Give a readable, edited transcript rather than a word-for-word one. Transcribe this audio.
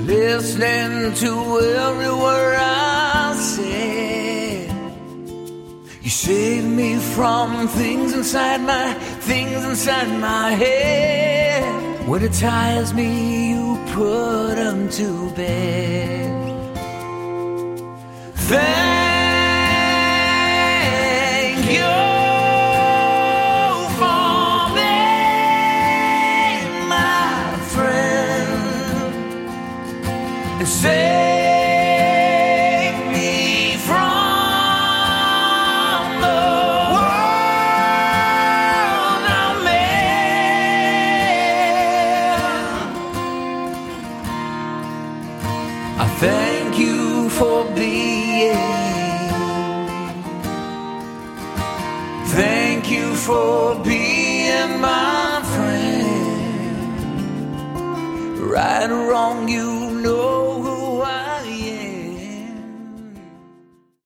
listening to every word I say. You saved me from things inside my head. When it tires me, you put them to bed. Thank you for being my friend and save me from the world I'm in. I thank you for being. Thank you for being my friend. Right or wrong, you